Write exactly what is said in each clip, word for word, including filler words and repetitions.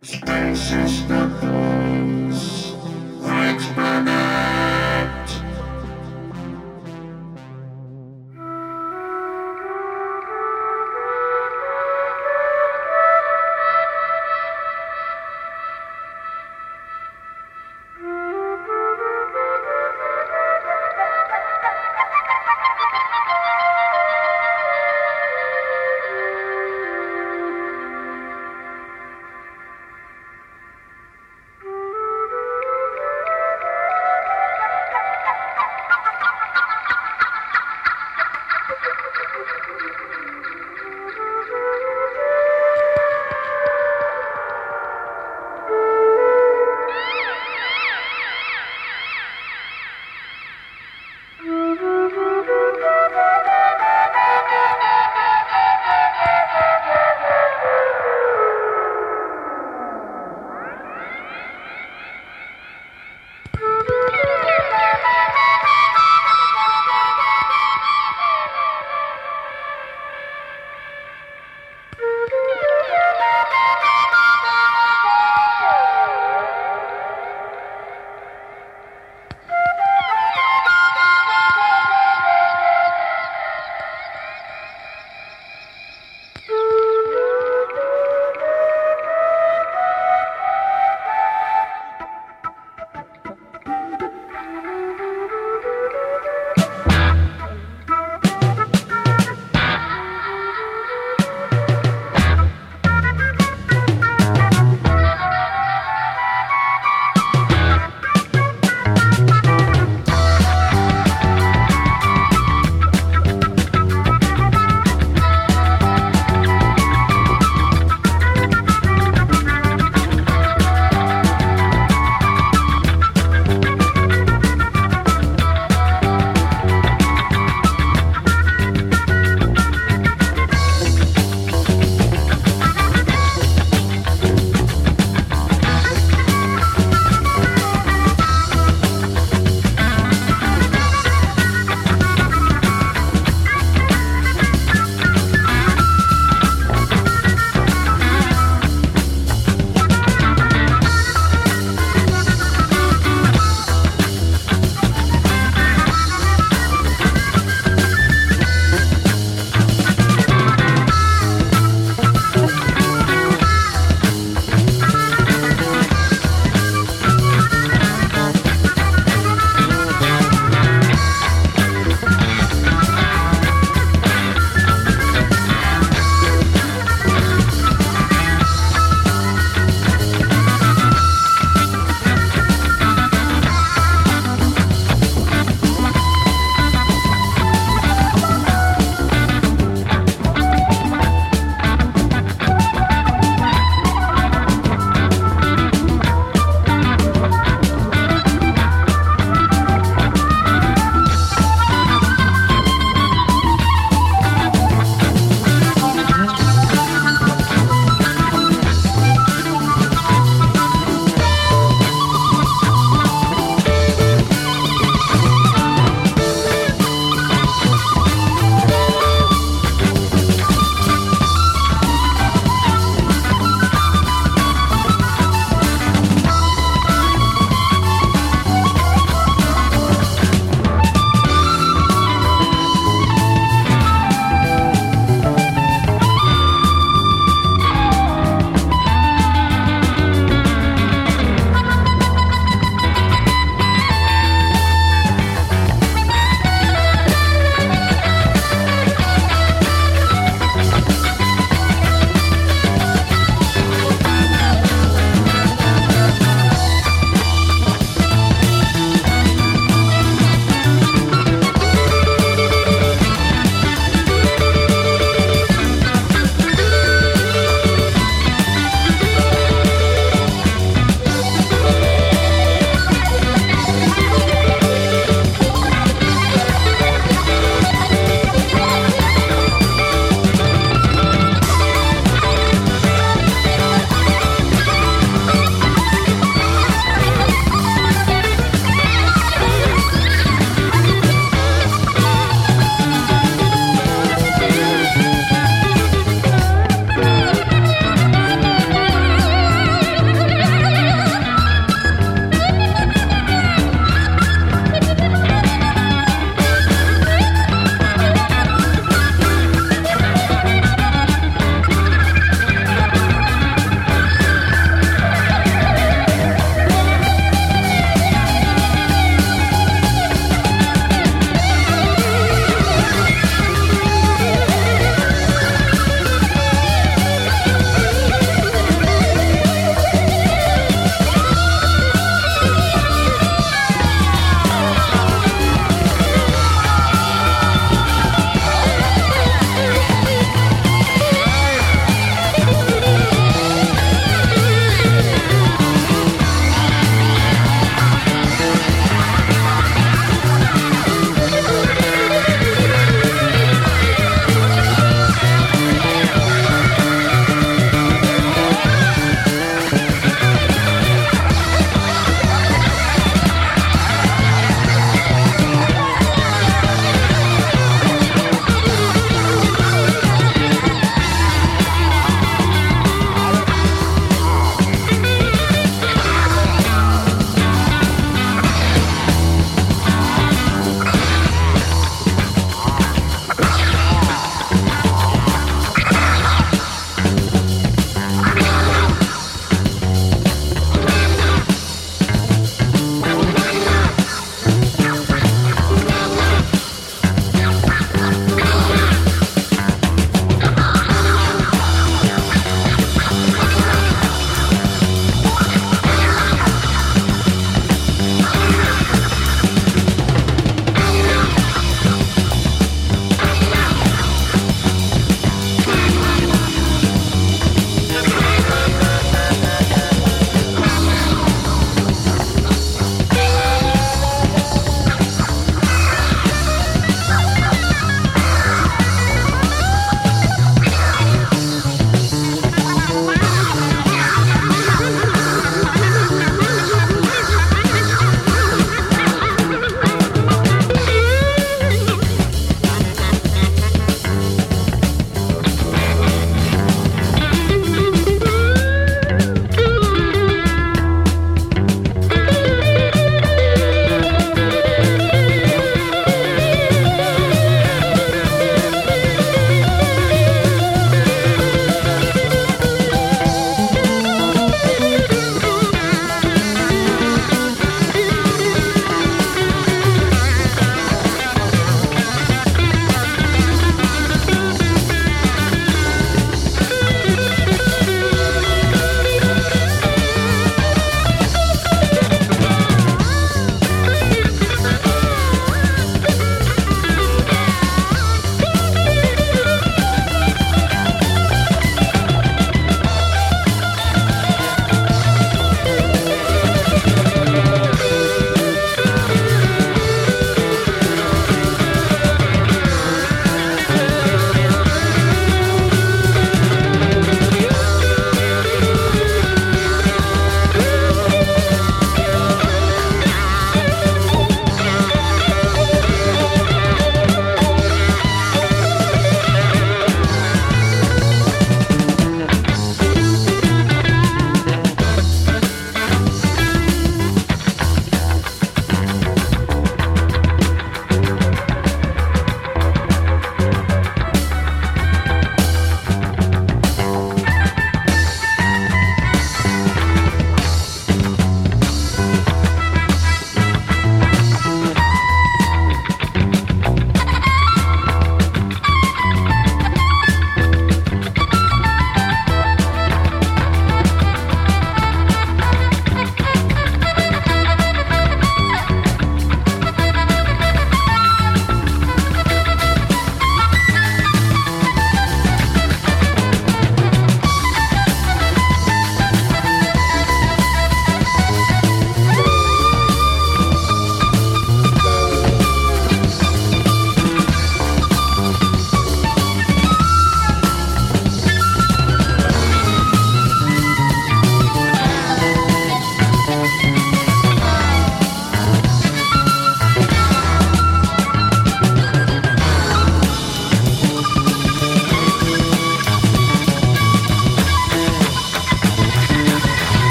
Spaces that close, like minute.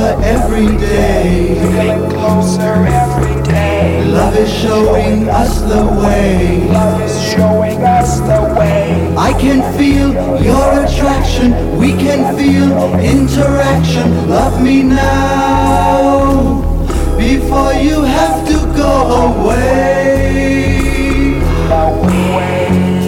closer every day. Feeling closer every day. Love is showing us the way. Love is showing us the way. I can feel your attraction. We can feel interaction. Love me now before you have to go away. Away.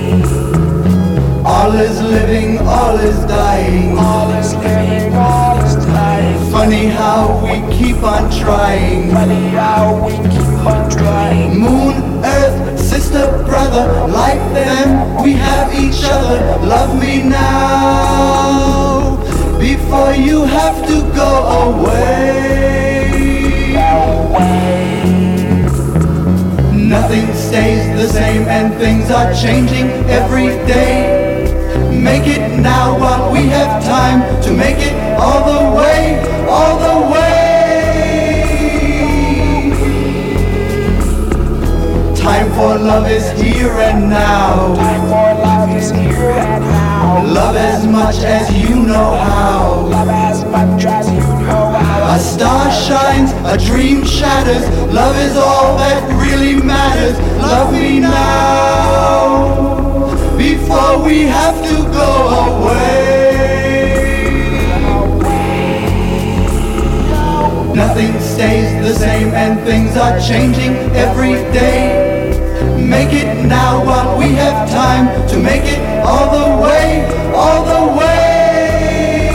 All is living, all is dying. All is living, all is dying. Funny how we keep on trying. Funny how we keep on trying. Moon, earth, sister, brother, like them, we have each other. Love me now before you have to go away. Away. Nothing stays the same and things are changing every day. Make it now while we have time to make it all the way, all the way. Time for love is here and now. Time for love is here and now. Love as much as you know how. Love as much as you know how. A star shines, a dream shatters. Love is all that really matters. Love me now before we have to go away. Nothing stays the same and things are changing every day. Make it now while we have time to make it all the way, all the way.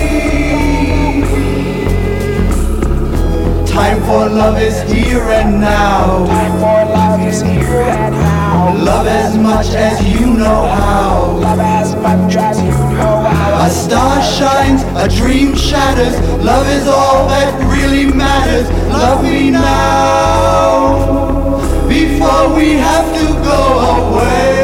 Time for love is here and now. Time for love is here and now. Love as much as you know how. Love as much as you know how. A star shines, a dream shatters. Love is all that really matters. Love me now before we have to go away.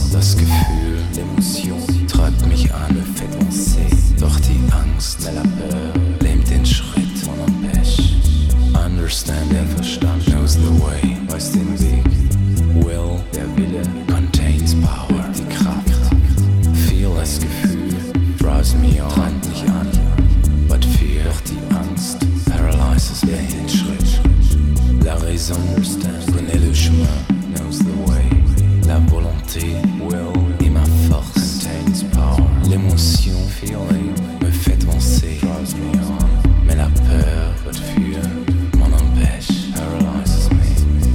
das Gefühl, l'émotion treibt mich an, me fait penser. Doch die Angst, mais la peur, lähmt den Schritt, mon empêche. Understand, der Verstand knows the way, weiß den Weg. Will, der Wille, contains power, die Kraft. Feel, das Gefühl, drives me on, treibt mich an. But fear, doch die Angst, paralyzes den Schritt. La raison, understand, connaît le chemin, knows the way. La volonté, will, et ma force, contains power. L'émotion, feeling, me fait penser, drives me on. Mais la peur, but fear, m'en empêche, paralyzes me.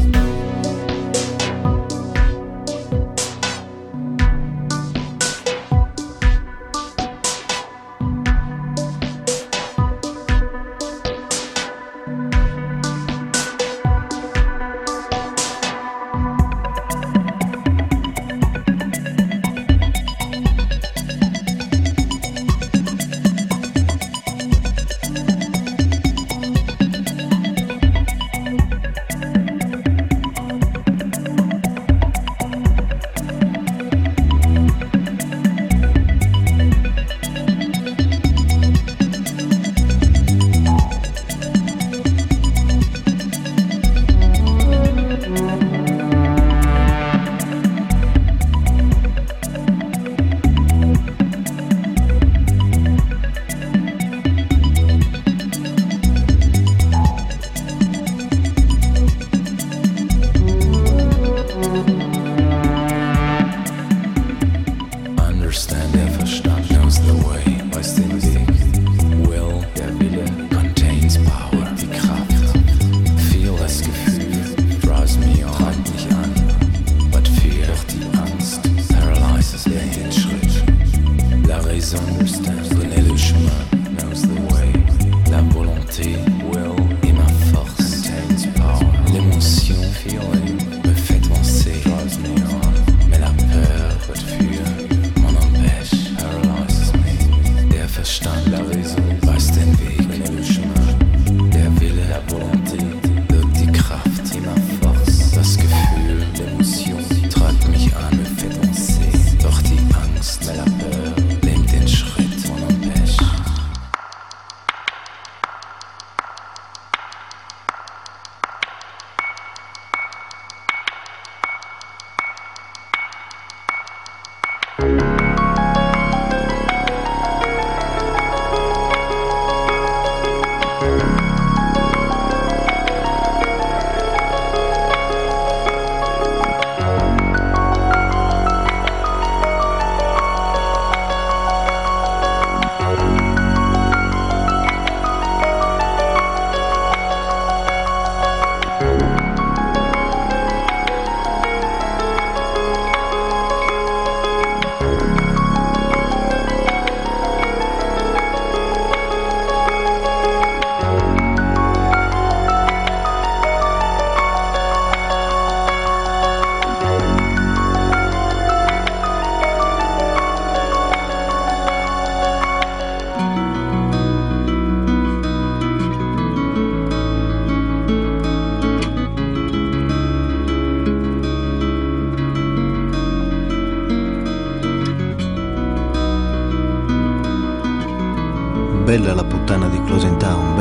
Bella la puttana di Closing Town,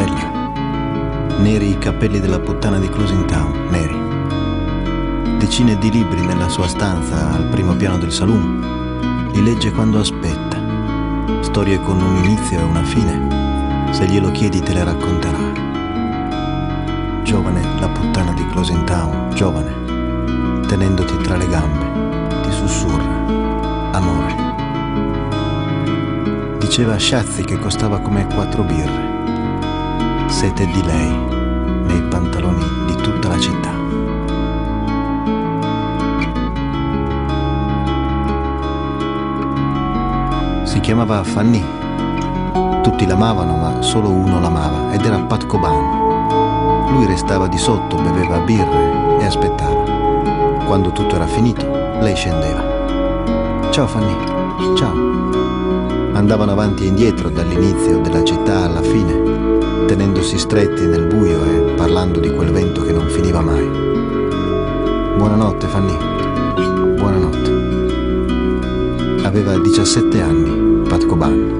bella. Neri i capelli della puttana di Closing Town, neri. Decine di libri nella sua stanza al primo piano del saloon. Li legge quando aspetta. Storie con un inizio e una fine. Se glielo chiedi te le racconterà. Giovane la puttana di Closing Town, giovane. Tenendoti tra le gambe, ti sussurra. Amore. Diceva a Shazzy che costava come quattro birre. Sete di lei, nei pantaloni di tutta la città. Si chiamava Fanny. Tutti l'amavano, ma solo uno l'amava, ed era Pat Coban. Lui restava di sotto, beveva birre e aspettava. Quando tutto era finito, lei scendeva. Ciao Fanny, ciao. Andavano avanti e indietro dall'inizio della città alla fine, tenendosi stretti nel buio e parlando di quel vento che non finiva mai. Buonanotte Fanny, buonanotte. Aveva diciassette anni, Pat Coban.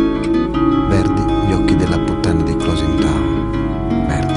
Verdi gli occhi della puttana di Closing Town. Verdi.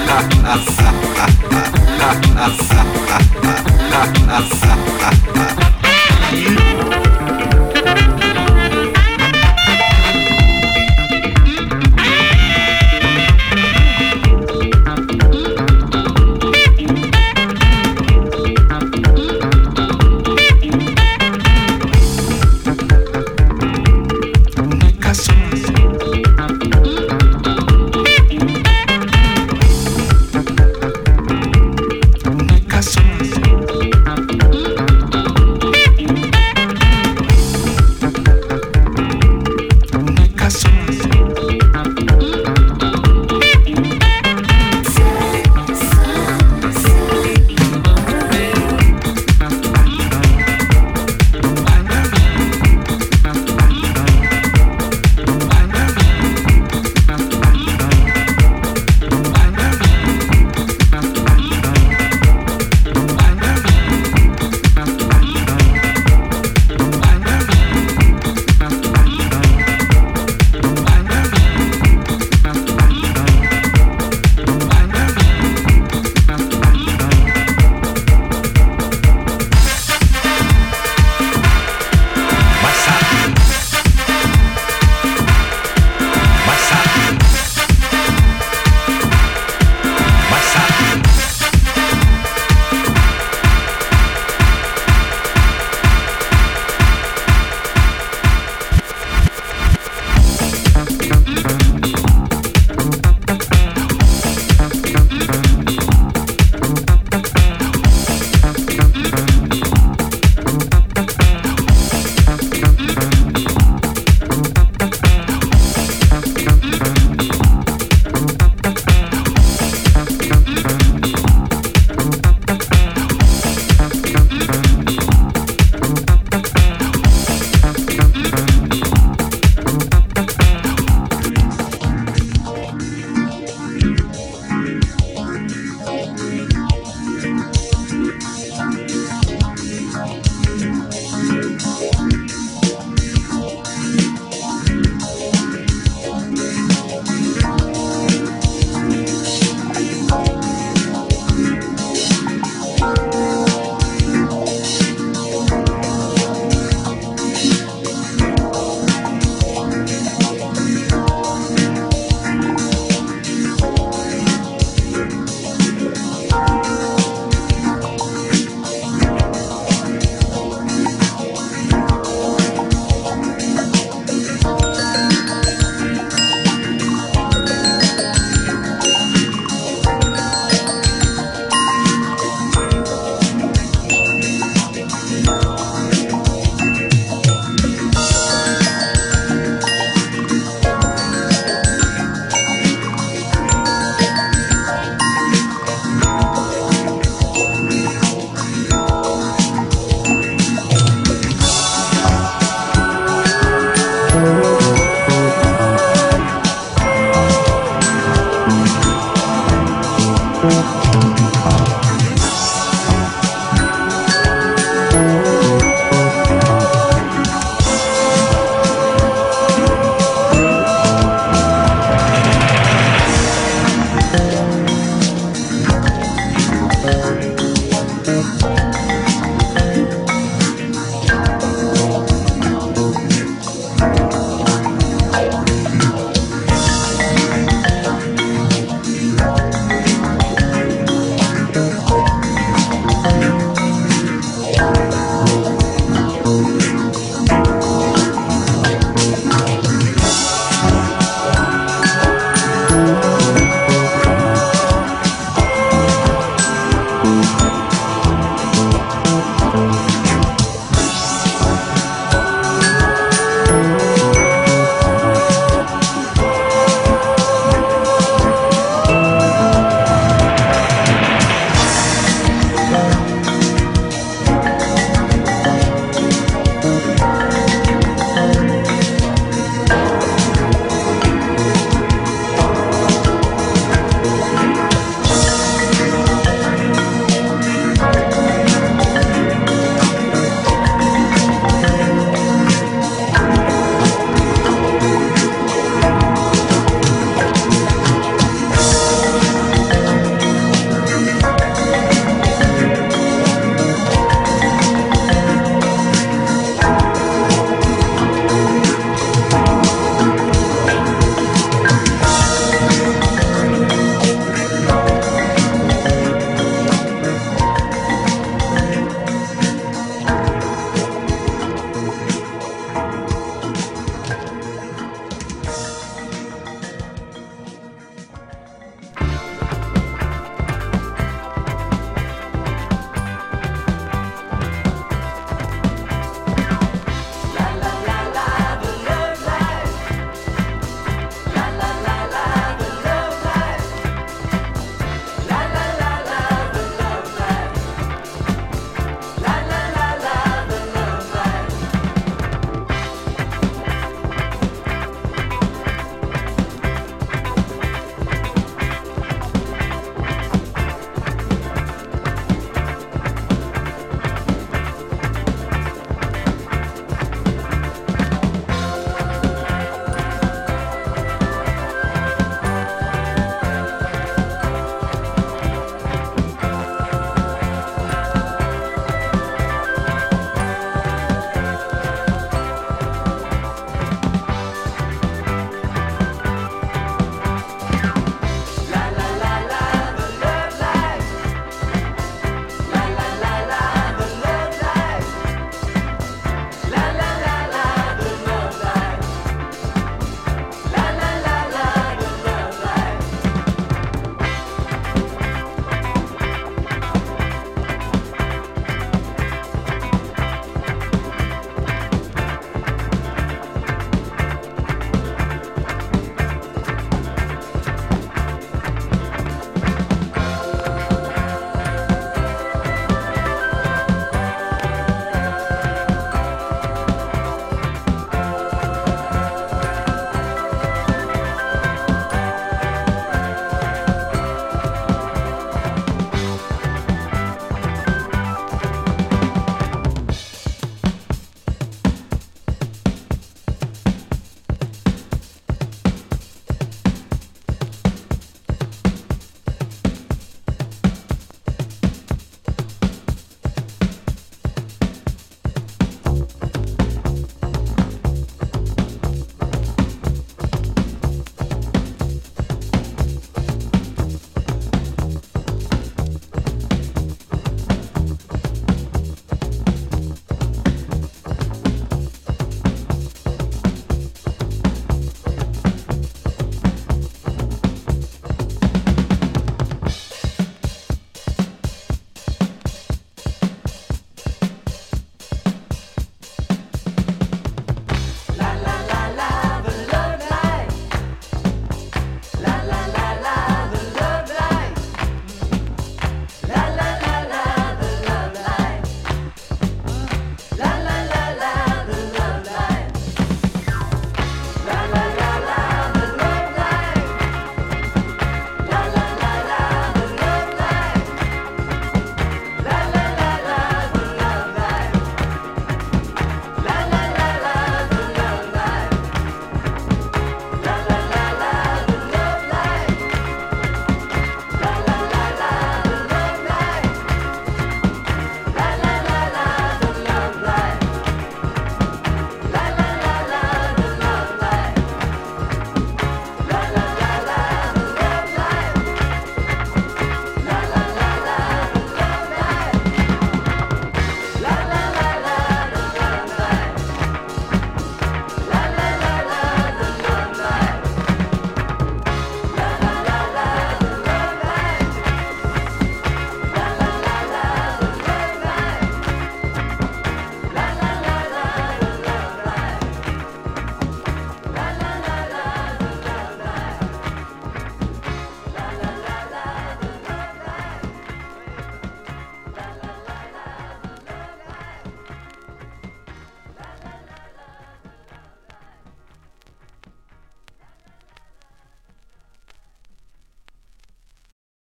Ha ha ha ha ha ha ha ha ha ha ha.